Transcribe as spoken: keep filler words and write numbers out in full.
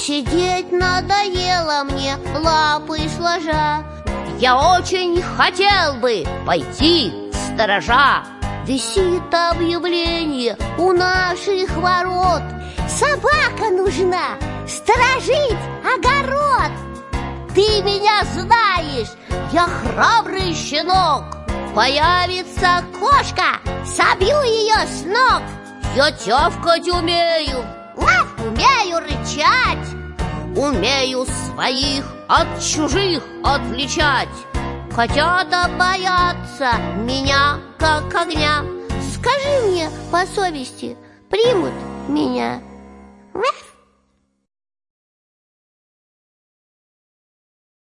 Сидеть надоело мне, лапы сложа. Я очень хотел бы пойти к сторожа. Висит объявление у наших ворот: собака нужна, сторожить огород. Ты меня знаешь, я храбрый щенок. Появится кошка, собью ее с ног. Я тявкать умею, умею рычать, умею своих от чужих отличать. Котята боятся меня, как огня. Скажи мне по совести, примут меня?